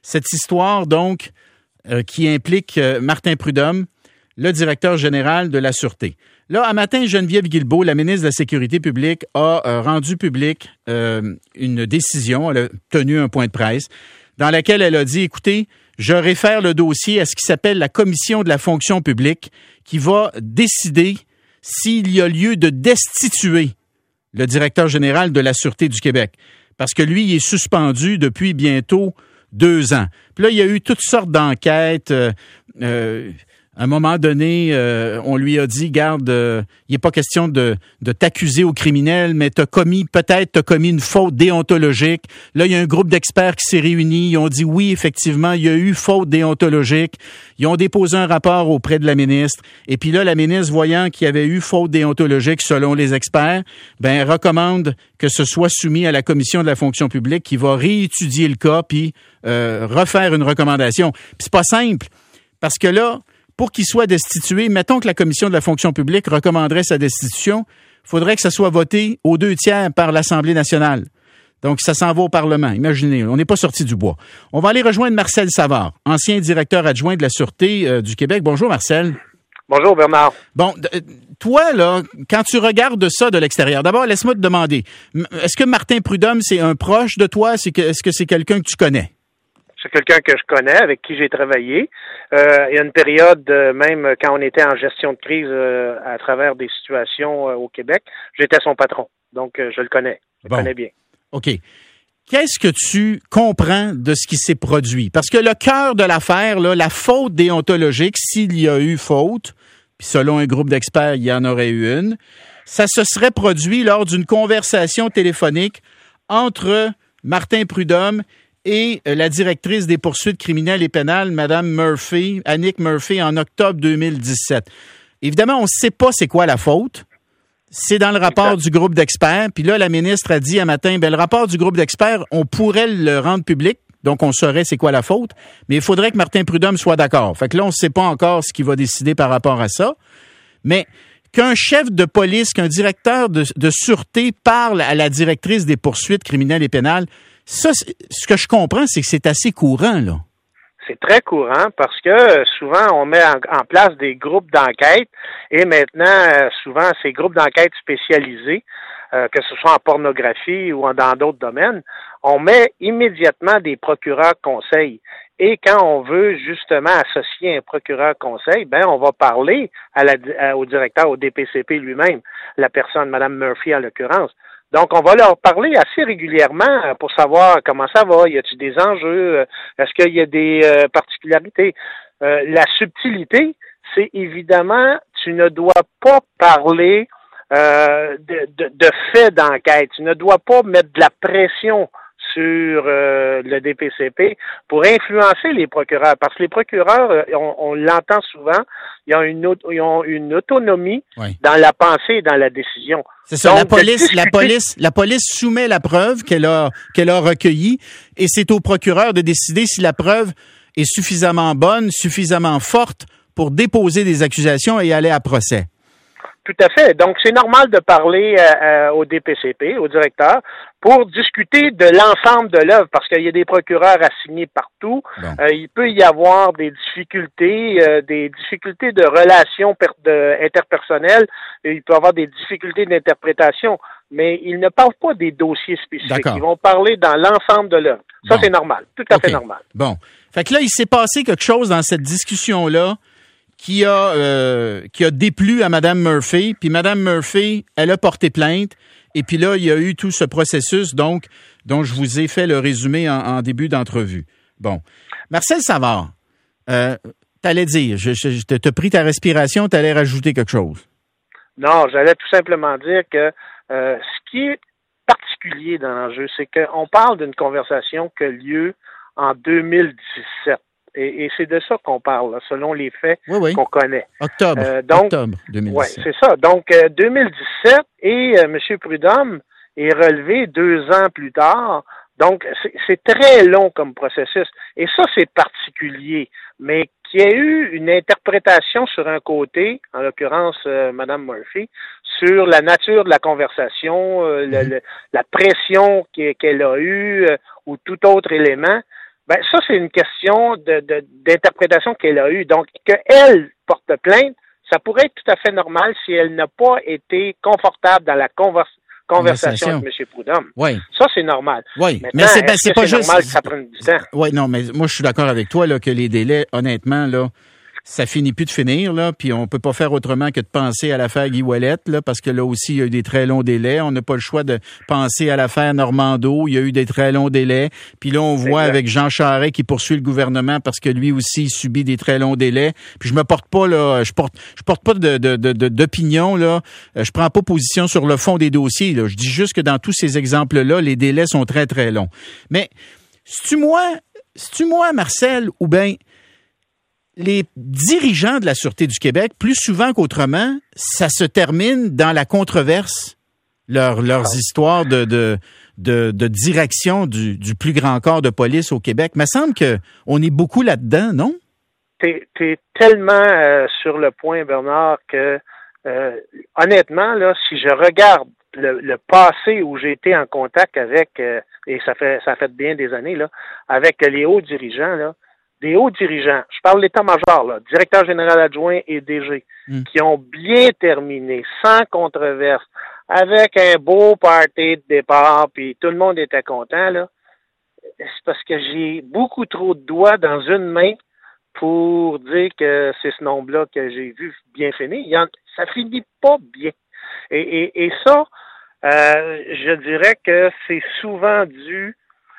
Cette histoire, donc, qui implique Martin Prudhomme, le directeur général de la Sûreté. Là, un matin, Geneviève Guilbeault, la ministre de la Sécurité publique, a rendu public une décision. Elle a tenu un point de presse dans laquelle elle a dit, écoutez, je réfère le dossier à ce qui s'appelle la Commission de la fonction publique qui va décider s'il y a lieu de destituer le directeur général de la Sûreté du Québec. Parce que lui, il est suspendu depuis bientôt 2 ans. Puis là, il y a eu toutes sortes d'enquêtes. À un moment donné, on lui a dit, garde, il n'est pas question de t'accuser au criminel, mais t'as commis une faute déontologique. Là, il y a un groupe d'experts qui s'est réuni. Ils ont dit, oui, effectivement, il y a eu faute déontologique. Ils ont déposé un rapport auprès de la ministre. Et puis là, la ministre, voyant qu'il y avait eu faute déontologique selon les experts, recommande que ce soit soumis à la Commission de la fonction publique qui va réétudier le cas puis refaire une recommandation. Puis c'est pas simple, parce que là, pour qu'il soit destitué, mettons que la Commission de la fonction publique recommanderait sa destitution, il faudrait que ça soit voté aux 2/3 par l'Assemblée nationale. Donc, ça s'en va au Parlement. Imaginez, on n'est pas sorti du bois. On va aller rejoindre Marcel Savard, ancien directeur adjoint de la Sûreté du Québec. Bonjour, Marcel. Bonjour, Bernard. Bon, toi, là, quand tu regardes ça de l'extérieur, d'abord, laisse-moi te demander, est-ce que Martin Prudhomme, c'est un proche de toi? Est-ce que c'est quelqu'un que tu connais? C'est quelqu'un que je connais, avec qui j'ai travaillé. Il y a une période, même quand on était en gestion de crise à travers des situations au Québec, j'étais son patron. Donc, je le connais. Je le connais bien. OK. Qu'est-ce que tu comprends de ce qui s'est produit? Parce que le cœur de l'affaire, là, la faute déontologique, s'il y a eu faute, puis selon un groupe d'experts, il y en aurait eu une, ça se serait produit lors d'une conversation téléphonique entre Martin Prudhomme et la directrice des poursuites criminelles et pénales, Mme Murphy, Annick Murphy, en octobre 2017. Évidemment, on ne sait pas c'est quoi la faute. C'est dans le rapport du groupe d'experts. Puis là, la ministre a dit un matin, le rapport du groupe d'experts, on pourrait le rendre public, donc on saurait c'est quoi la faute, mais il faudrait que Martin Prudhomme soit d'accord. Fait que là, on ne sait pas encore ce qu'il va décider par rapport à ça. Mais qu'un chef de police, qu'un directeur de sûreté parle à la directrice des poursuites criminelles et pénales, ça, ce que je comprends, c'est que c'est assez courant, là. C'est très courant parce que souvent, on met en place des groupes d'enquête et maintenant, souvent, ces groupes d'enquête spécialisés, que ce soit en pornographie ou dans d'autres domaines, on met immédiatement des procureurs conseils. Et quand on veut justement associer un procureur conseil, on va parler au directeur, au DPCP lui-même, la personne, Mme Murphy en l'occurrence. Donc, on va leur parler assez régulièrement pour savoir comment ça va, y a-t-il des enjeux, est-ce qu'il y a des particularités. La subtilité, c'est évidemment, tu ne dois pas parler de faits d'enquête, tu ne dois pas mettre de la pression sur le DPCP pour influencer les procureurs. Parce que les procureurs, on l'entend souvent, ils ont une autonomie dans la pensée et dans la décision. C'est ça. Donc, la police soumet la preuve qu'elle a recueillie et c'est au procureur de décider si la preuve est suffisamment bonne, suffisamment forte pour déposer des accusations et aller à procès. Tout à fait. Donc, c'est normal de parler au DPCP, au directeur, pour discuter de l'ensemble de l'œuvre, parce qu'il y a des procureurs assignés partout. Bon. Il peut y avoir des difficultés de relations interpersonnelles, et il peut y avoir des difficultés d'interprétation, mais ils ne parlent pas des dossiers spécifiques. D'accord. Ils vont parler dans l'ensemble de l'œuvre. Ça, c'est normal. Tout à fait normal. Bon. Fait que là, il s'est passé quelque chose dans cette discussion-là qui a déplu à Mme Murphy, puis Mme Murphy, elle a porté plainte, et puis là, il y a eu tout ce processus, donc, dont je vous ai fait le résumé en début d'entrevue. Bon. Marcel Savard, t'allais dire, je t'ai pris ta respiration, t'allais rajouter quelque chose. Non, j'allais tout simplement dire que ce qui est particulier dans l'enjeu, c'est qu'on parle d'une conversation qui a lieu en 2017. Et c'est de ça qu'on parle, là, selon les faits qu'on connaît. Octobre 2017. Oui, c'est ça. Donc, 2017 et M. Prudhomme est relevé 2 ans plus tard. Donc, c'est très long comme processus. Et ça, c'est particulier. Mais qu'il y ait eu une interprétation sur un côté, en l'occurrence Mme Murphy, sur la nature de la conversation, la pression qu'elle a eue ou tout autre élément, Ben, ça, c'est une question d'interprétation qu'elle a eue. Donc, qu'elle porte plainte, ça pourrait être tout à fait normal si elle n'a pas été confortable dans la conversation avec M. Prudhomme. Oui. Ça, c'est normal. Oui, maintenant, mais c'est pas juste normal que ça prenne du temps. Oui, non, mais moi je suis d'accord avec toi là que les délais, honnêtement là, ça finit plus de finir là, puis on peut pas faire autrement que de penser à l'affaire Guy Ouellet là, parce que là aussi il y a eu des très longs délais. On n'a pas le choix de penser à l'affaire Normando. Il y a eu des très longs délais. Puis là on voit avec Jean Charest qui poursuit le gouvernement parce que lui aussi subit des très longs délais. Puis je me porte pas là, je porte pas d'opinion là. Je prends pas position sur le fond des dossiers là. Je dis juste que dans tous ces exemples là, les délais sont très très longs. Mais c'est-tu moi Marcel ou bien les dirigeants de la Sûreté du Québec, plus souvent qu'autrement, ça se termine dans la controverse, leurs histoires de direction du plus grand corps de police au Québec. Il me semble qu'on est beaucoup là-dedans, non? T'es tellement sur le point, Bernard, que honnêtement, là, si je regarde le passé où j'ai été en contact avec, et ça fait bien des années, là, avec les hauts dirigeants, là, des hauts dirigeants, je parle de l'état-major, là, directeur général adjoint et DG, qui ont bien terminé, sans controverse, avec un beau party de départ, puis tout le monde était content, là. C'est parce que j'ai beaucoup trop de doigts dans une main pour dire que c'est ce nombre-là que j'ai vu bien finir. Ça finit pas bien. Et ça, je dirais que c'est souvent dû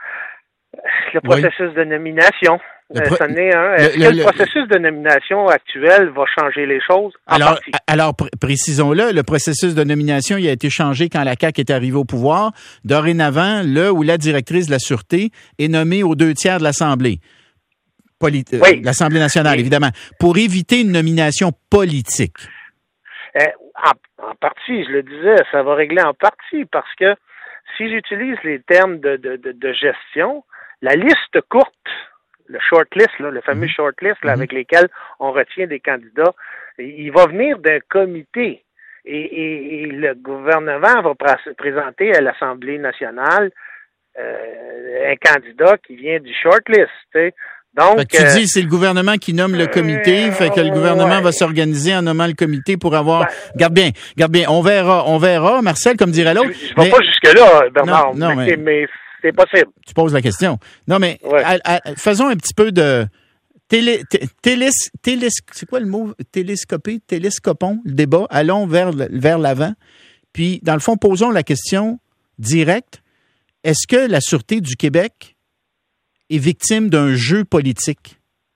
le processus de nomination. Ça n'est un. Est-ce que le processus de nomination actuel va changer les choses? Alors, précisons-le, le processus de nomination, il a été changé quand la CAQ est arrivée au pouvoir. Dorénavant, le ou la directrice de la Sûreté est nommée aux 2/3 de l'Assemblée. L'Assemblée nationale, évidemment, pour éviter une nomination politique. En partie, je le disais, ça va régler en partie, parce que si j'utilise les termes de gestion, la liste courte, le shortlist, là, le fameux shortlist là, avec lesquels on retient des candidats, il va venir d'un comité. Et le gouvernement va présenter à l'Assemblée nationale un candidat qui vient du shortlist. T'sais. Donc, tu dis c'est le gouvernement qui nomme le comité, fait que le gouvernement va s'organiser en nommant le comité pour avoir. Garde bien, on verra, Marcel, comme dirait l'autre. Je vais pas jusque-là, Bernard, mais c'est possible. Tu poses la question. Non, mais faisons un petit peu de c'est quoi le mot? Télescopons le débat. Allons vers l'avant. Puis, dans le fond, posons la question directe. Est-ce que la Sûreté du Québec est victime d'un jeu politique?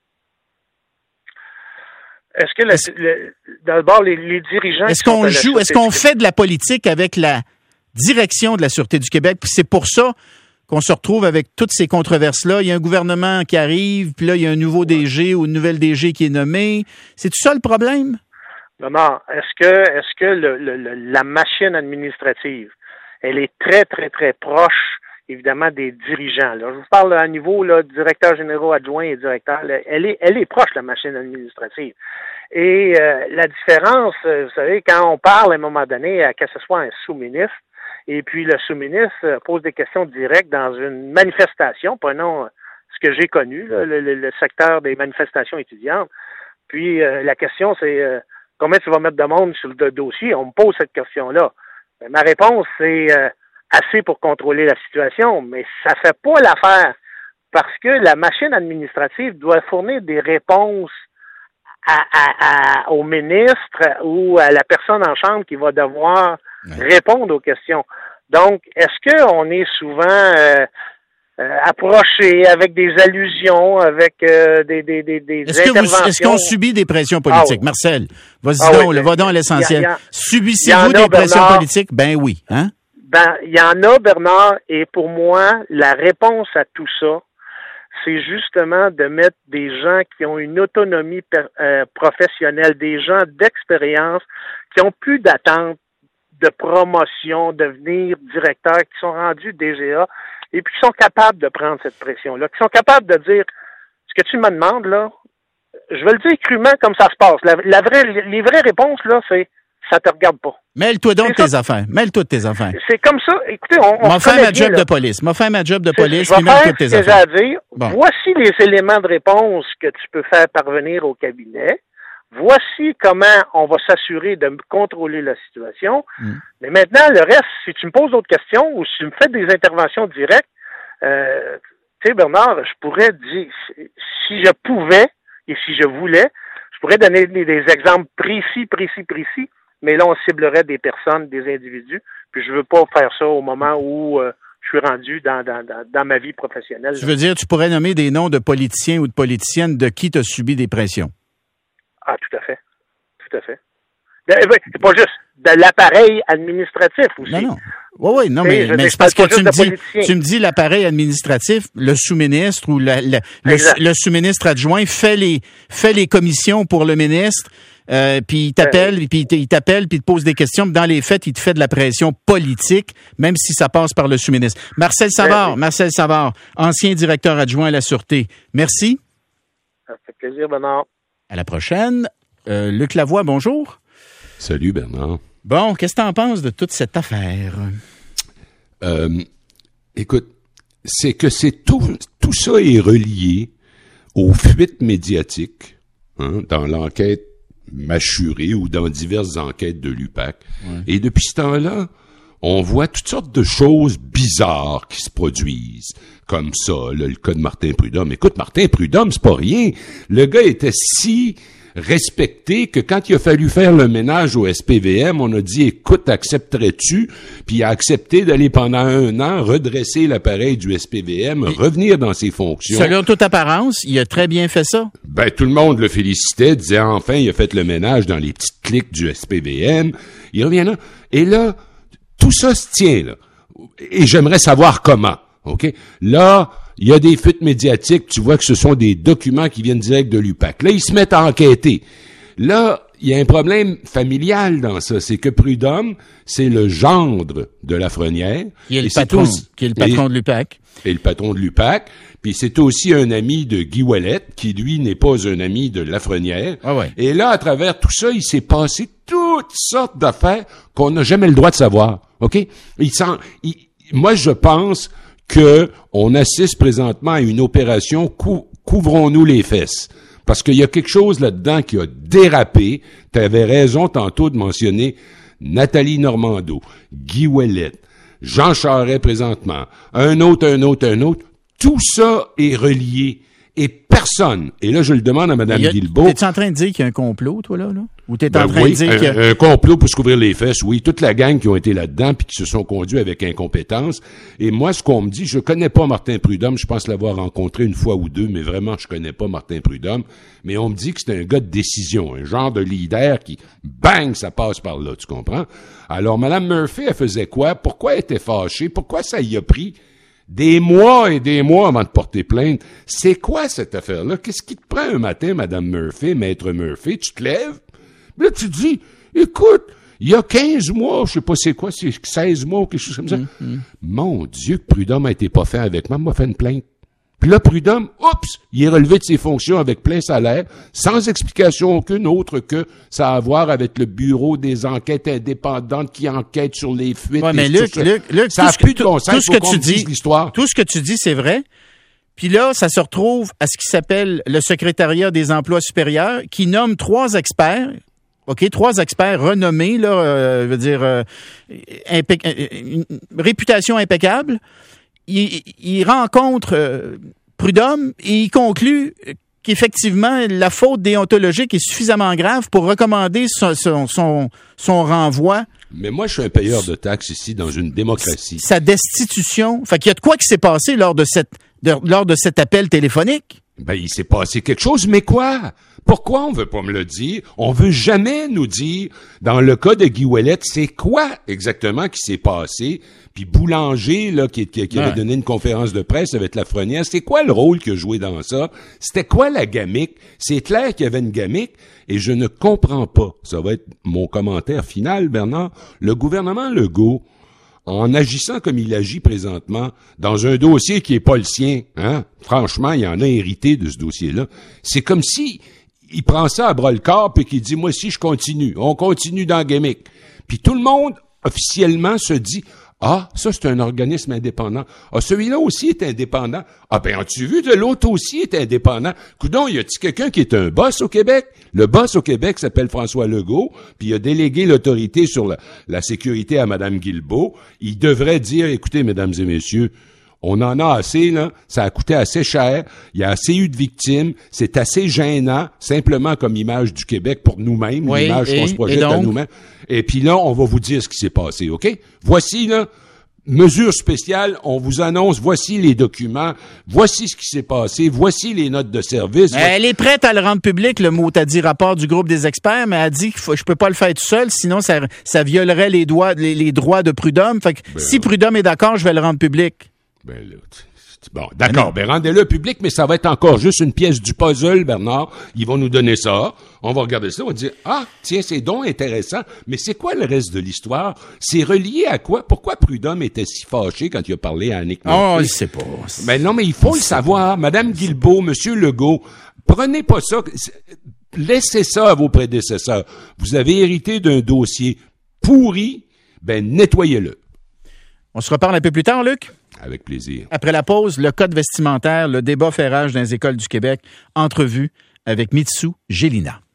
Est-ce que d'abord les dirigeants... Est-ce qu'on fait de la politique avec la direction de la Sûreté du Québec? Puis c'est pour ça qu'on se retrouve avec toutes ces controverses-là. Il y a un gouvernement qui arrive, puis là, il y a un nouveau DG ou une nouvelle DG qui est nommée. C'est tout ça le problème? Non. Est-ce que la machine administrative, elle est très, très, très proche, évidemment, des dirigeants. Là. Je vous parle à niveau là, directeur général adjoint et directeur. Là, elle est proche, la machine administrative. Et la différence, vous savez, quand on parle à un moment donné, que ce soit un sous-ministre, et puis le sous-ministre pose des questions directes dans une manifestation, prenons ce que j'ai connu, là, le secteur des manifestations étudiantes. Puis la question, c'est combien tu vas mettre de monde sur le dossier? On me pose cette question-là. Ma réponse, c'est assez pour contrôler la situation, mais ça fait pas l'affaire parce que la machine administrative doit fournir des réponses au ministre ou à la personne en chambre qui va devoir répondre aux questions. Donc, est-ce qu'on est souvent approché avec des allusions, avec des interventions? Est-ce qu'on subit des pressions politiques? Marcel, va donc à l'essentiel. Subissez-vous des pressions politiques? Ben oui. Hein? Ben, il y en a, Bernard, et pour moi, la réponse à tout ça, c'est justement de mettre des gens qui ont une autonomie professionnelle, des gens d'expérience, qui ont plus d'attente de promotion, devenir directeur, qui sont rendus DGA, et puis qui sont capables de prendre cette pression-là, qui sont capables de dire, ce que tu me demandes, là, je vais le dire crûment comme ça se passe. Les vraies réponses, là, c'est ça te regarde pas. Mêle-toi donc de tes affaires. Mêle-toi de tes affaires. C'est comme ça. Écoutez, on m'a fait ma job de police. M'a fait ma job de police. Je vais faire de tes ce que j'ai affaires. à dire. Bon. Voici les éléments de réponse que tu peux faire parvenir au cabinet. Voici comment on va s'assurer de contrôler la situation. Mais maintenant, le reste, si tu me poses d'autres questions ou si tu me fais des interventions directes, tu sais, Bernard, je pourrais dire, si je pouvais et si je voulais, je pourrais donner des exemples précis, mais là, on ciblerait des personnes, des individus, puis je veux pas faire ça au moment où je suis rendu dans ma vie professionnelle. Tu veux dire, tu pourrais nommer des noms de politiciens ou de politiciennes de qui tu as subi des pressions? Ah, tout à fait. C'est pas juste de l'appareil administratif aussi. Non. Oui, non, mais c'est parce que tu me dis l'appareil administratif, le sous-ministre ou le sous-ministre adjoint fait les commissions pour le ministre, puis il t'appelle, puis il te pose des questions, mais dans les faits, il te fait de la pression politique, même si ça passe par le sous-ministre. Marcel Savard, ancien directeur adjoint à la Sûreté. Merci. Ça fait plaisir, Bernard. À la prochaine. Luc Lavoie, bonjour. Salut, Bernard. Bon, qu'est-ce que tu en penses de toute cette affaire? Écoute, c'est que tout ça est relié aux fuites médiatiques, dans l'enquête Machuré ou dans diverses enquêtes de l'UPAC. Ouais. Et depuis ce temps-là, on voit toutes sortes de choses bizarres qui se produisent. Comme ça, là, le cas de Martin Prudhomme. Écoute, Martin Prudhomme, c'est pas rien. Le gars était si respecté que quand il a fallu faire le ménage au SPVM, on a dit, écoute, accepterais-tu? Puis il a accepté d'aller pendant 1 an redresser l'appareil du SPVM, revenir dans ses fonctions. Selon toute apparence, il a très bien fait ça. Ben, tout le monde le félicitait, disait, enfin, il a fait le ménage dans les petites cliques du SPVM. Il revient là. Et là, tout ça se tient, là. Et j'aimerais savoir comment. OK? Là, il y a des fuites médiatiques, tu vois que ce sont des documents qui viennent direct de l'UPAC. Là, ils se mettent à enquêter. Là, il y a un problème familial dans ça. C'est que Prudhomme, c'est le gendre de Lafrenière. Qui est le patron de l'UPAC. Et le patron de l'UPAC. Puis c'est aussi un ami de Guy Ouellet, qui, lui, n'est pas un ami de Lafrenière. Ah ouais. Et là, à travers tout ça, il s'est passé toutes sortes d'affaires qu'on n'a jamais le droit de savoir. OK? Moi, je pense que on assiste présentement à une opération couvrons-nous les fesses. Parce qu'il y a quelque chose là-dedans qui a dérapé. Tu avais raison tantôt de mentionner Nathalie Normando, Guy Ouellet, Jean Charest présentement, un autre. Tout ça est relié. Et personne, et là je le demande à Mme Guilbeault... T'es-tu en train de dire qu'il y a un complot, toi, là? Ou t'es en train de dire qu'il y a... un complot pour se couvrir les fesses, oui. Toute la gang qui ont été là-dedans puis qui se sont conduits avec incompétence. Et moi, ce qu'on me dit, je connais pas Martin Prudhomme, je pense l'avoir rencontré 1 fois ou 2, mais vraiment, je connais pas Martin Prudhomme. Mais on me dit que c'est un gars de décision, un genre de leader qui, bang, ça passe par là, tu comprends? Alors, Mme Murphy, elle faisait quoi? Pourquoi elle était fâchée? Pourquoi ça y a pris des mois et des mois avant de porter plainte? C'est quoi cette affaire-là? Qu'est-ce qui te prend un matin, Mme Murphy, Maître Murphy? Tu te lèves? Là, tu te dis, écoute, il y a 15 mois, je sais pas c'est quoi, c'est 16 mois ou quelque chose comme ça. Mon Dieu, que Prudhomme a été pas fait avec moi, m'a fait une plainte. Puis là, Prudhomme, il est relevé de ses fonctions avec plein salaire, sans explication aucune autre que ça a à voir avec le bureau des enquêtes indépendantes qui enquête sur les fuites. Ouais, mais Luc, ça a plus de bon sens, faut qu'on me dise l'histoire. Tout ce que tu dis, c'est vrai. Puis là, ça se retrouve à ce qui s'appelle le secrétariat des emplois supérieurs, qui nomme 3 experts. OK, 3 experts renommés, là, réputation impeccable. Il rencontre Prudhomme et il conclut qu'effectivement, la faute déontologique est suffisamment grave pour recommander son renvoi. Mais moi, je suis un payeur de taxes ici dans une démocratie. Sa destitution. Fait qu'il y a de quoi qui s'est passé lors de cet appel téléphonique. Ben, il s'est passé quelque chose, mais quoi? Pourquoi on veut pas me le dire? On veut jamais nous dire, dans le cas de Guy Ouellet, c'est quoi exactement qui s'est passé? Puis Boulanger, là, qui avait donné une conférence de presse avec Lafrenière, c'est quoi le rôle qu'il a joué dans ça? C'était quoi la gamique? C'est clair qu'il y avait une gamique, et je ne comprends pas. Ça va être mon commentaire final, Bernard. Le gouvernement Legault, en agissant comme il agit présentement, dans un dossier qui est pas le sien, franchement, il en a hérité de ce dossier-là. C'est comme si il prend ça à bras-le-corps puis qu'il dit, moi aussi, je continue. On continue dans Gimmick. Puis tout le monde, officiellement, se dit, ah, ça, c'est un organisme indépendant. Ah, celui-là aussi est indépendant. Ah, ben, as-tu vu de l'autre aussi est indépendant? Coudon, y a-t-il quelqu'un qui est un boss au Québec? Le boss au Québec s'appelle François Legault, puis il a délégué l'autorité sur la sécurité à Mme Guilbeault. Il devrait dire, écoutez, mesdames et messieurs, on en a assez, là. Ça a coûté assez cher. Il y a assez eu de victimes. C'est assez gênant, simplement comme image du Québec pour nous-mêmes, oui, l'image qu'on se projette à nous-mêmes. Et puis là, on va vous dire ce qui s'est passé, OK? Voici, là, mesure spéciale, on vous annonce, voici les documents, voici ce qui s'est passé, voici les notes de service. Elle est prête à le rendre public, le mot t'as dit rapport du groupe des experts, mais elle a dit que je peux pas le faire tout seul, sinon ça violerait les droits de Prud'homme. Fait que si Prud'homme est d'accord, je vais le rendre public. Ben là, bon, d'accord, ben rendez-le public, mais ça va être encore juste une pièce du puzzle, Bernard. Ils vont nous donner ça, on va regarder ça, on va dire, ah, tiens, c'est donc intéressant, mais c'est quoi le reste de l'histoire? C'est relié à quoi? Pourquoi Prud'homme était si fâché quand il a parlé à Annick Murphy? Oh, je sais pas. Ben non, mais il faut le savoir. Madame Guilbeault, Monsieur Legault, prenez pas ça, laissez ça à vos prédécesseurs. Vous avez hérité d'un dossier pourri, ben nettoyez-le. On se reparle un peu plus tard, Luc? Avec plaisir. Après la pause, le code vestimentaire, le débat fait rage dans les écoles du Québec. Entrevue avec Mitsou Gélina.